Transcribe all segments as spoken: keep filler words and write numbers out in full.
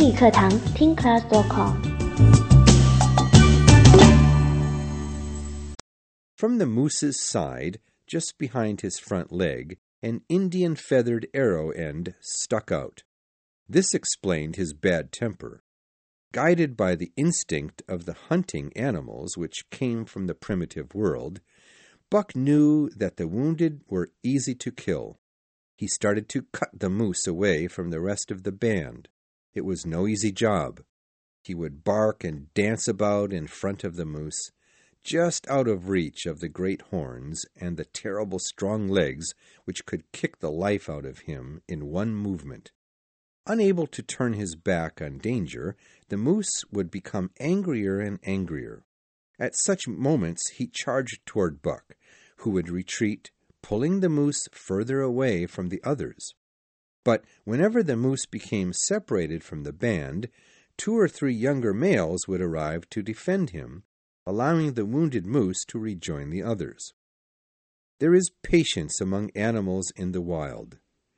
英语课堂听 class dot com。 From the moose's side, just behind his front leg, an Indian feathered arrow end stuck out. This explained his bad temper. Guided by the instinct of the hunting animals which came from the primitive world, Buck knew that the wounded were easy to kill. He started to cut the moose away from the rest of the band. It was no easy job. He would bark and dance about in front of the moose, just out of reach of the great horns and the terrible strong legs which could kick the life out of him in one movement. Unable to turn his back on danger, the moose would become angrier and angrier. At such moments he charged toward Buck, who would retreat, pulling the moose further away from the others. But whenever the moose became separated from the band, two or three younger males would arrive to defend him, allowing the wounded moose to rejoin the others. There is patience among animals in the wild.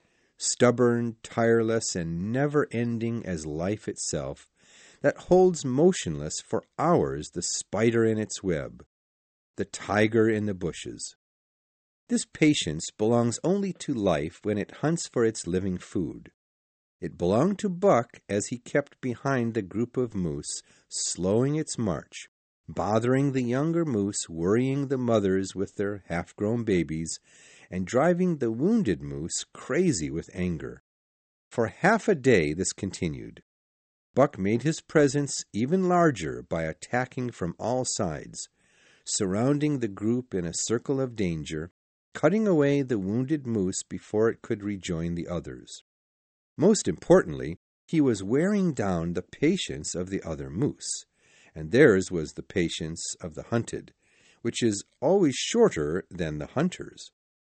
Stubborn, tireless, and never-ending as life itself, that holds motionless for hours the spider in its web, the tiger in the bushes. This patience belongs only to life when it hunts for its living food. It belonged to Buck as he kept behind the group of moose, slowing its march, bothering the younger moose, worrying the mothers with their half-grown babies, and driving the wounded moose crazy with anger. For half a day this continued. Buck made his presence even larger by attacking from all sides, surrounding the group in a circle of danger, cutting away the wounded moose before it could rejoin the others. Most importantly, he was wearing down the patience of the other moose, and theirs was the patience of the hunted, which is always shorter than the hunters.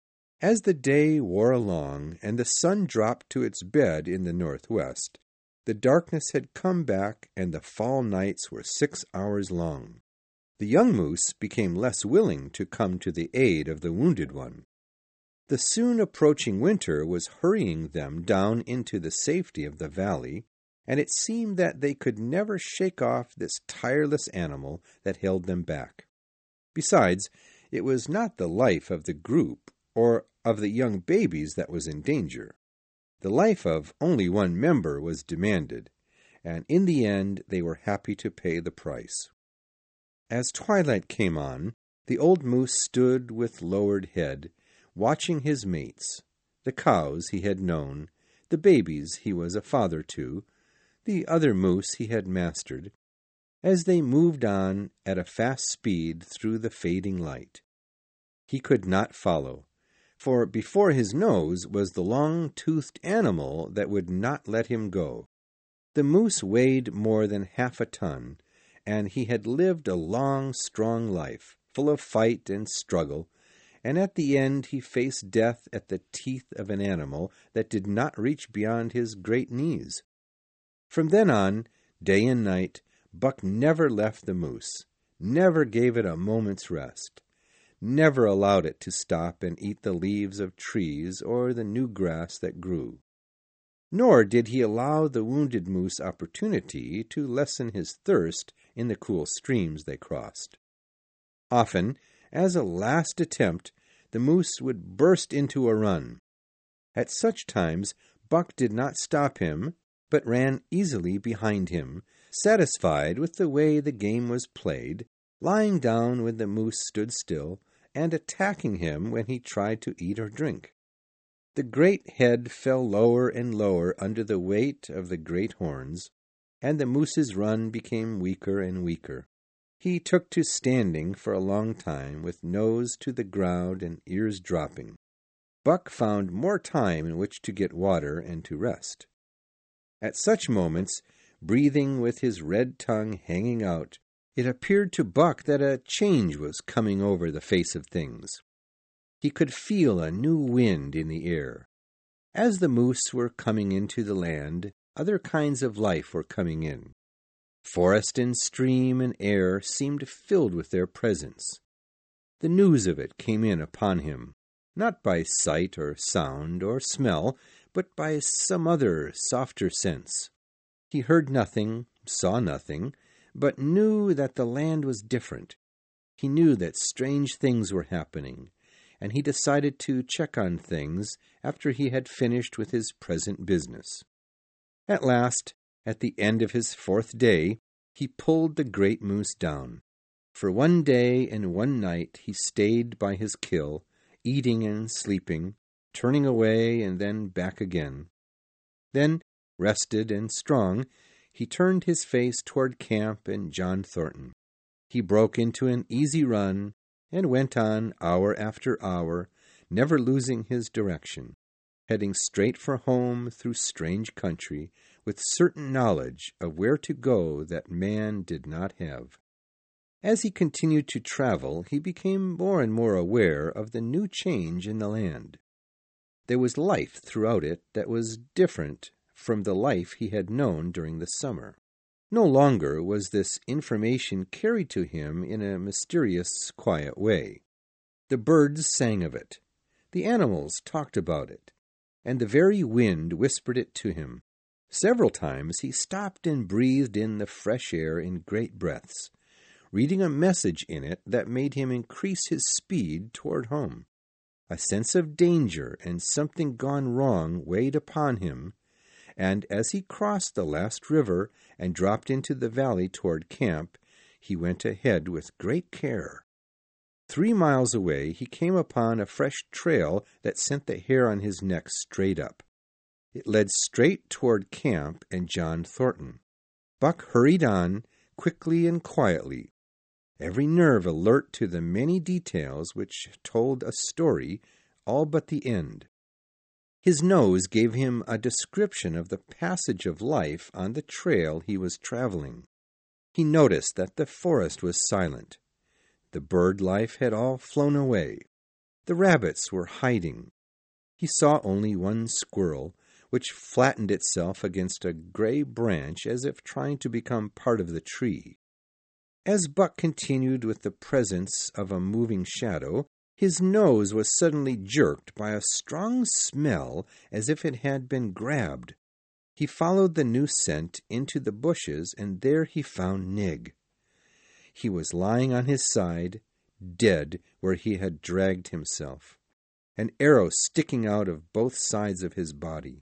As the day wore along and the sun dropped to its bed in the northwest, the darkness had come back and the fall nights were six hours long. The young moose became less willing to come to the aid of the wounded one. The soon approaching winter was hurrying them down into the safety of the valley, and it seemed that they could never shake off this tireless animal that held them back. Besides, it was not the life of the group or of the young babies that was in danger. The life of only one member was demanded, and in the end they were happy to pay the price. As twilight came on, the old moose stood with lowered head, watching his mates, the cows he had known, the babies he was a father to, the other moose he had mastered, as they moved on at a fast speed through the fading light. He could not follow, for before his nose was the long-toothed animal that would not let him go. The moose weighed more than half a ton, and he had lived a long, strong life, full of fight and struggle, and at the end he faced death at the teeth of an animal that did not reach beyond his great knees. From then on, day and night, Buck never left the moose, never gave it a moment's rest, never allowed it to stop and eat the leaves of trees or the new grass that grew. Nor did he allow the wounded moose opportunity to lessen his thirst in the cool streams they crossed. Often, as a last attempt, the moose would burst into a run. At such times, Buck did not stop him, but ran easily behind him, satisfied with the way the game was played, lying down when the moose stood still, and attacking him when he tried to eat or drink. The great head fell lower and lower under the weight of the great horns, and the moose's run became weaker and weaker. He took to standing for a long time with nose to the ground and ears dropping. Buck found more time in which to get water and to rest. At such moments, breathing with his red tongue hanging out, it appeared to Buck that a change was coming over the face of things. He could feel a new wind in the air. As the moose were coming into the land, other kinds of life were coming in. Forest and stream and air seemed filled with their presence. The news of it came in upon him, not by sight or sound or smell, but by some other softer sense. He heard nothing, saw nothing, but knew that the land was different. He knew that strange things were happening, and he decided to check on things after he had finished with his present business. At last, at the end of his fourth day, he pulled the great moose down. For one day and one night he stayed by his kill, eating and sleeping, turning away and then back again. Then, rested and strong, he turned his face toward camp and John Thornton. He broke into an easy run and went on hour after hour, never losing his direction, heading straight for home through strange country, with certain knowledge of where to go that man did not have. As he continued to travel, he became more and more aware of the new change in the land. There was life throughout it that was different from the life he had known during the summer. No longer was this information carried to him in a mysterious, quiet way. The birds sang of it, the animals talked about it, and the very wind whispered it to him. Several times he stopped and breathed in the fresh air in great breaths, reading a message in it that made him increase his speed toward home. A sense of danger and something gone wrong weighed upon him, and as he crossed the last river and dropped into the valley toward camp, he went ahead with great care. Three miles away he came upon a fresh trail that sent the hair on his neck straight up. It led straight toward camp and John Thornton. Buck hurried on, quickly and quietly, every nerve alert to the many details which told a story, all but the end. His nose gave him a description of the passage of life on the trail he was traveling. He noticed that the forest was silent. The bird life had all flown away. The rabbits were hiding. He saw only one squirrel, which flattened itself against a gray branch as if trying to become part of the tree. As Buck continued with the presence of a moving shadow, his nose was suddenly jerked by a strong smell as if it had been grabbed. He followed the new scent into the bushes, and there he found Nig. He was lying on his side, dead where he had dragged himself, an arrow sticking out of both sides of his body.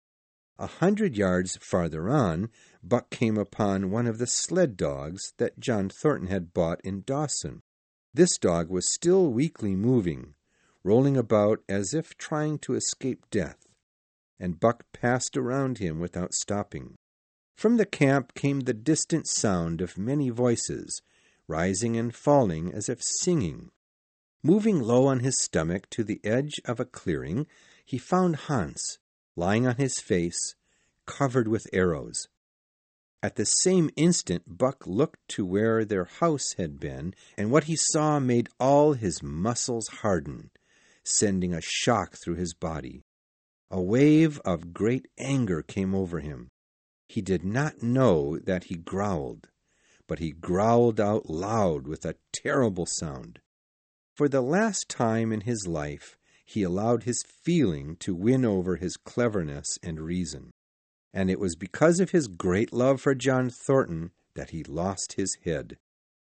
A hundred yards farther on, Buck came upon one of the sled dogs that John Thornton had bought in Dawson. This dog was still weakly moving, rolling about as if trying to escape death, and Buck passed around him without stopping. From the camp came the distant sound of many voices, rising and falling as if singing. Moving low on his stomach to the edge of a clearing, he found Hans, lying on his face, covered with arrows. At the same instant, Buck looked to where their house had been, and what he saw made all his muscles harden, sending a shock through his body. A wave of great anger came over him. He did not know that he growled, but he growled out loud with a terrible sound. For the last time in his life, he allowed his feeling to win over his cleverness and reason. And it was because of his great love for John Thornton that he lost his head.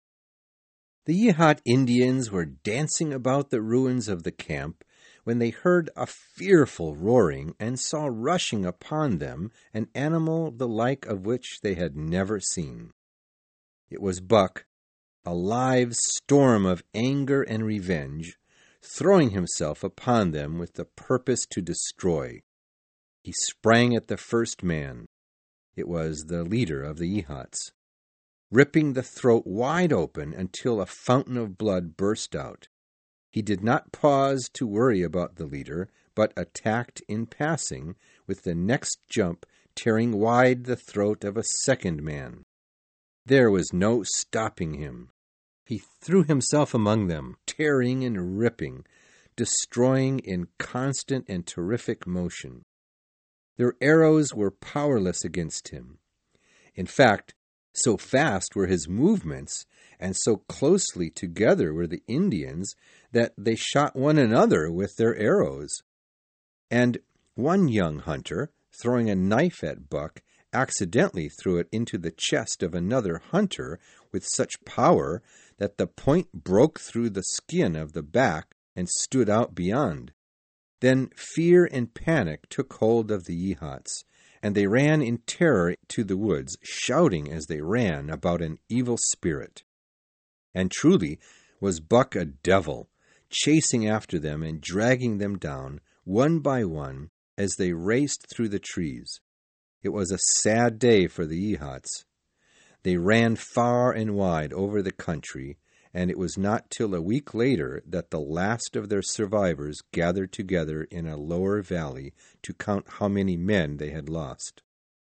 The Yihat Indians were dancing about the ruins of the camp when they heard a fearful roaring and saw rushing upon them an animal the like of which they had never seen. It was Buck, a live storm of anger and revenge, throwing himself upon them with the purpose to destroy. He sprang at the first man. It was the leader of the Yihats, ripping the throat wide open until a fountain of blood burst out. He did not pause to worry about the leader, but attacked in passing, with the next jump tearing wide the throat of a second man. There was no stopping him. He threw himself among them, tearing and ripping, destroying in constant and terrific motion. Their arrows were powerless against him. In fact, so fast were his movements, and so closely together were the Indians, that they shot one another with their arrows. And one young hunter, throwing a knife at Buck, accidentally threw it into the chest of another hunter with such power that the point broke through the skin of the back and stood out beyond. Then fear and panic took hold of the Yeehats, and they ran in terror to the woods, shouting as they ran about an evil spirit. And truly was Buck a devil, chasing after them and dragging them down, one by one, as they raced through the trees. It was a sad day for the Yeehats. They ran far and wide over the country, and it was not till a week later that the last of their survivors gathered together in a lower valley to count how many men they had lost.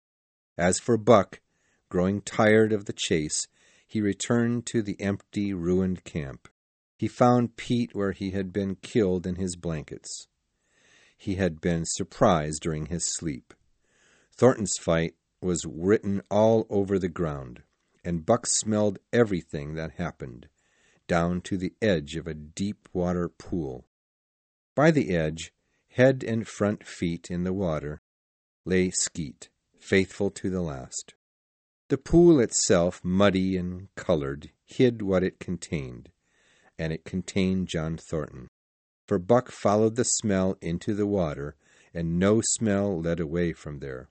As for Buck, growing tired of the chase, he returned to the empty, ruined camp. He found Pete where he had been killed in his blankets. He had been surprised during his sleep. Thornton's fight was written all over the ground, and Buck smelled everything that happened, down to the edge of a deep-water pool. By the edge, head and front feet in the water, lay Skeet, faithful to the last. The pool itself, muddy and colored, hid what it contained, and it contained John Thornton. For Buck followed the smell into the water, and no smell led away from there.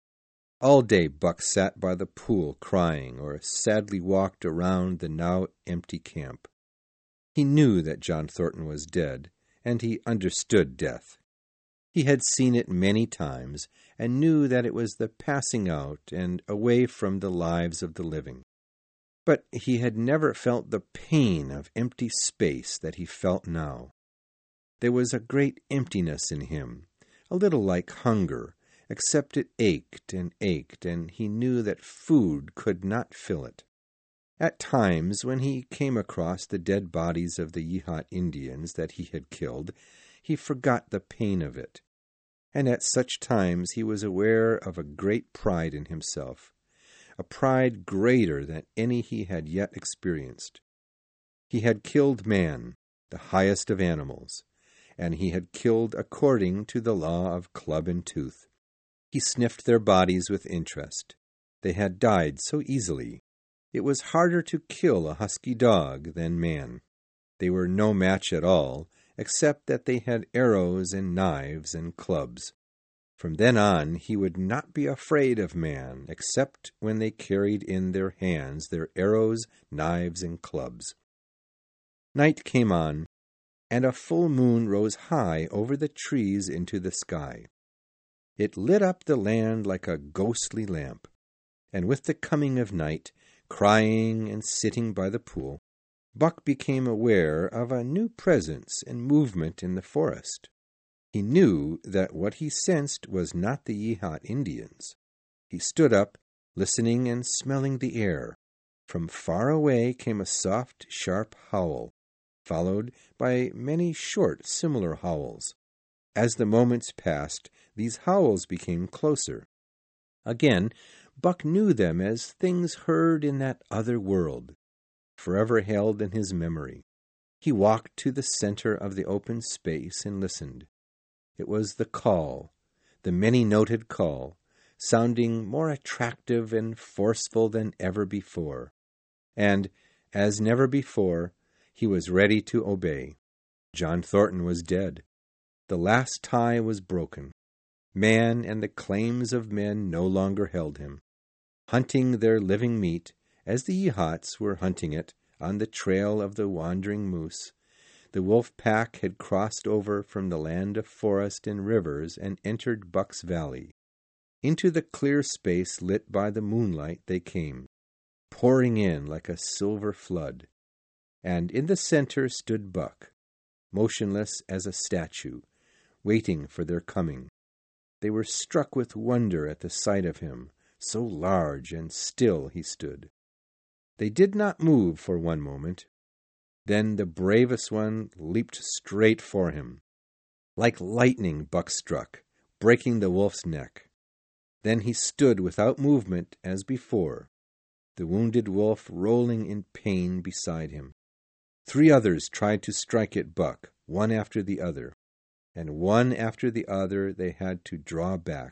All day Buck sat by the pool crying, or sadly walked around the now empty camp. He knew that John Thornton was dead, and he understood death. He had seen it many times, and knew that it was the passing out and away from the lives of the living. But he had never felt the pain of empty space that he felt now. There was a great emptiness in him, a little like hunger, except it ached and ached, and he knew that food could not fill it. At times, when he came across the dead bodies of the Yeehat Indians that he had killed, he forgot the pain of it. And at such times he was aware of a great pride in himself, a pride greater than any he had yet experienced. He had killed man, the highest of animals, and he had killed according to the law of club and tooth. He sniffed their bodies with interest. They had died so easily. It was harder to kill a husky dog than man. They were no match at all, except that they had arrows and knives and clubs. From then on he would not be afraid of man, except when they carried in their hands their arrows, knives, and clubs. Night came on, and a full moon rose high over the trees into the sky. It lit up the land like a ghostly lamp, and with the coming of night, crying and sitting by the pool, Buck became aware of a new presence and movement in the forest. He knew that what he sensed was not the Yeehat Indians. He stood up, listening and smelling the air. From far away came a soft, sharp howl, followed by many short, similar howls. As the moments passed, these howls became closer. Again, Buck knew them as things heard in that other world, forever held in his memory. He walked to the center of the open space and listened. It was the call, the many-noted call, sounding more attractive and forceful than ever before. And, as never before, he was ready to obey. John Thornton was dead. The last tie was broken. Man and the claims of men no longer held him. Hunting their living meat, as the Yeehats were hunting it on the trail of the wandering moose, the wolf pack had crossed over from the land of forest and rivers and entered Buck's Valley. Into the clear space lit by the moonlight they came, pouring in like a silver flood. And in the center stood Buck, motionless as a statue, waiting for their coming. They were struck with wonder at the sight of him, so large and still he stood. They did not move for one moment. Then the bravest one leaped straight for him. Like lightning Buck struck, breaking the wolf's neck. Then he stood without movement as before, the wounded wolf rolling in pain beside him. Three others tried to strike at Buck, one after the other, and one after the other they had to draw back,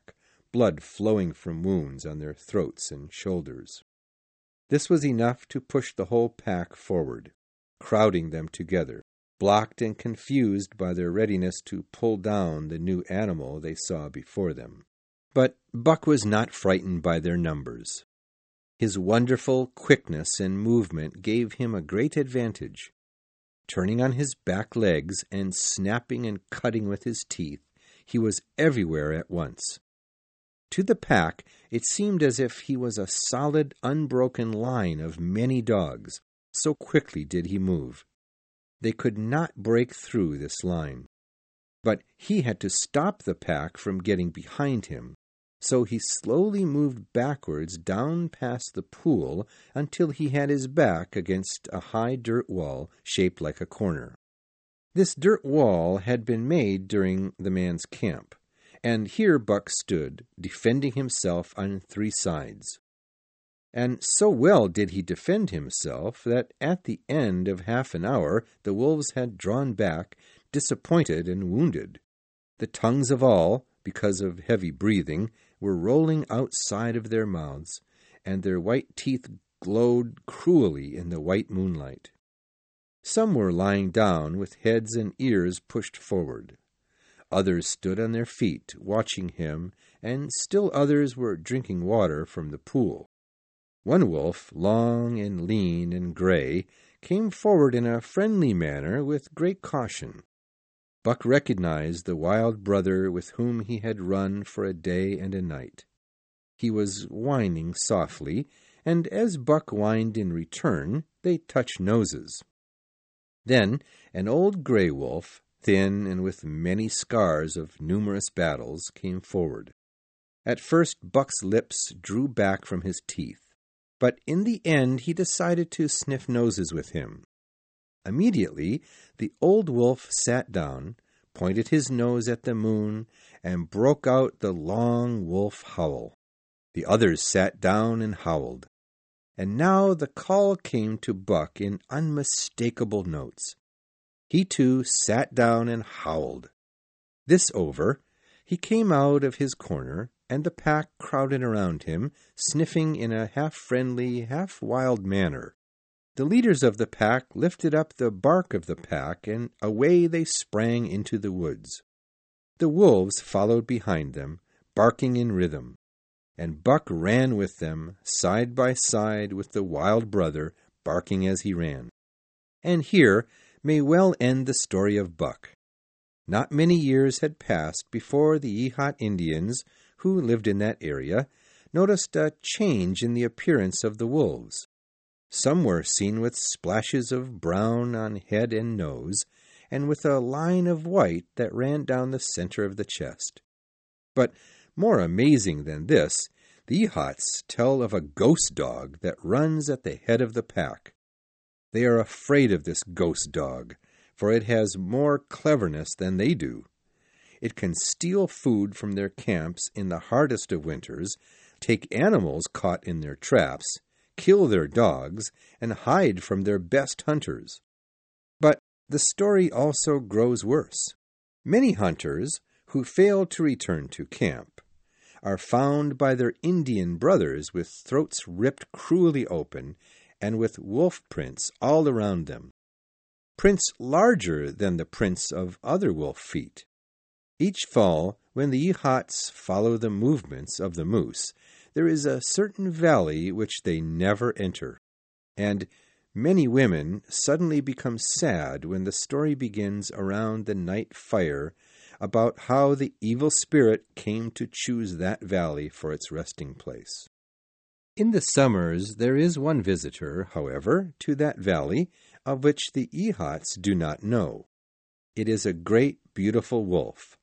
blood flowing from wounds on their throats and shoulders. This was enough to push the whole pack forward, crowding them together, blocked and confused by their readiness to pull down the new animal they saw before them. But Buck was not frightened by their numbers. His wonderful quickness and movement gave him a great advantage. Turning on his back legs and snapping and cutting with his teeth, he was everywhere at once. To the pack, it seemed as if he was a solid, unbroken line of many dogs, so quickly did he move. They could not break through this line. But he had to stop the pack from getting behind him, so he slowly moved backwards down past the pool until he had his back against a high dirt wall shaped like a corner. This dirt wall had been made during the man's camp, and here Buck stood, defending himself on three sides. And so well did he defend himself that at the end of half an hour the wolves had drawn back, disappointed and wounded. The tongues of all, because of heavy breathing, were rolling outside of their mouths, and their white teeth glowed cruelly in the white moonlight. Some were lying down with heads and ears pushed forward. Others stood on their feet, watching him, and still others were drinking water from the pool. One wolf, long and lean and gray, came forward in a friendly manner with great caution. Buck recognized the wild brother with whom he had run for a day and a night. He was whining softly, and as Buck whined in return, they touched noses. Then an old gray wolf, thin and with many scars of numerous battles, came forward. At first Buck's lips drew back from his teeth, but in the end he decided to sniff noses with him. Immediately the old wolf sat down, pointed his nose at the moon, and broke out the long wolf howl. The others sat down and howled. And now the call came to Buck in unmistakable notes. He too sat down and howled. This over, he came out of his corner, and the pack crowded around him, sniffing in a half-friendly, half-wild manner. The leaders of the pack lifted up the bark of the pack, and away they sprang into the woods. The wolves followed behind them, barking in rhythm, and Buck ran with them, side by side with the wild brother, barking as he ran. And here may well end the story of Buck. Not many years had passed before the Yeehaw Indians, who lived in that area, noticed a change in the appearance of the wolves. Some were seen with splashes of brown on head and nose, and with a line of white that ran down the center of the chest. But more amazing than this, the Yeehats tell of a ghost dog that runs at the head of the pack. They are afraid of this ghost dog, for it has more cleverness than they do. It can steal food from their camps in the hardest of winters, take animals caught in their traps, kill their dogs, and hide from their best hunters. But the story also grows worse. Many hunters, who fail to return to camp, are found by their Indian brothers with throats ripped cruelly open and with wolf prints all around them, prints larger than the prints of other wolf feet. Each fall, when the Yeehats follow the movements of the moose, there is a certain valley which they never enter, and many women suddenly become sad when the story begins around the night fire about how the evil spirit came to choose that valley for its resting place. In the summers there is one visitor, however, to that valley, of which the Yeehats do not know. It is a great, beautiful wolf,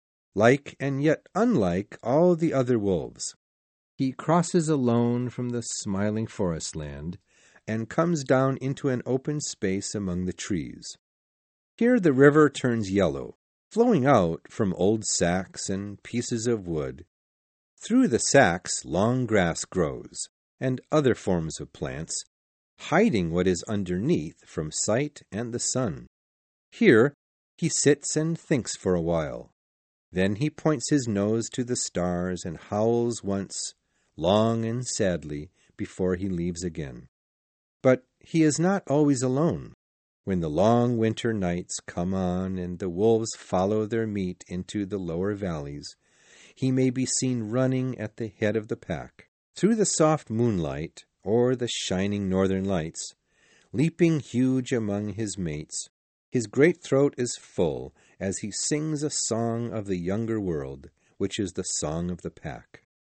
like and yet unlike all the other wolves. He crosses alone from the smiling forest land and comes down into an open space among the trees. Here the river turns yellow, flowing out from old sacks and pieces of wood. Through the sacks long grass grows, and other forms of plants, hiding what is underneath from sight and the sun. Here he sits and thinks for a while. Then he points his nose to the stars and howls once, long and sadly, before he leaves again. But he is not always alone. When the long winter nights come on and the wolves follow their meat into the lower valleys, he may be seen running at the head of the pack, through the soft moonlight or the shining northern lights, leaping huge among his mates. His great throat is full as he sings a song of the younger world, which is the song of the pack.